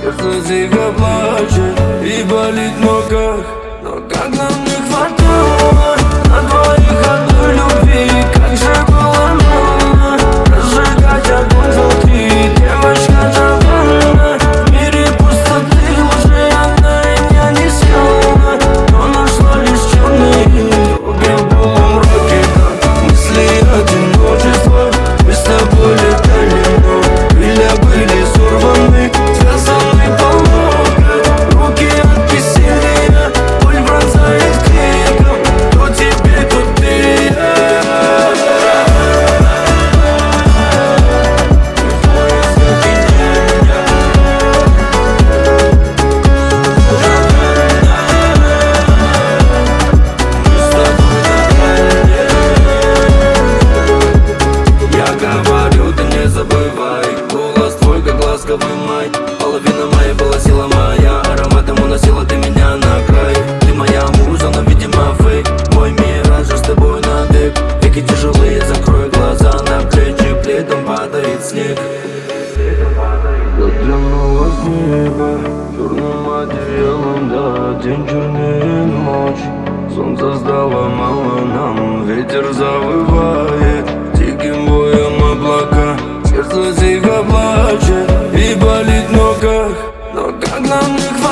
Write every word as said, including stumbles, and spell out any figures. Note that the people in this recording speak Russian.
сердце тихо плачет и болит в ногах. Но как нам не хватало на двоих одной любви, как же было больно разжигать огонь внутри. Девочка Джованна, в мире пустоты, лжи она меня не искала, но нашла лишь черные дороги в полумраке. Как мысли одиночества, мы с тобой летали, но крылья были сорваны, связаны по локоть, руки от бессилия, боль пронзает криком. То теперь, то ты и я. Я говорю, ты не забывай, голос твой, как ласковый май. Половина моей была сила моя, ароматом уносила ты меня на край. Ты моя муза, но видимо фейк, мой мираж с тобой навек. Веки тяжелые, закрой глаза, на плечи пледом падает снег. Заглянула с неба черным одеялом, да, день чернее ночь. Солнце сдало мало нам, ветер завывает тихим боем облака. Сердце тихо плачет и болит в ногах. Но как нам не хватает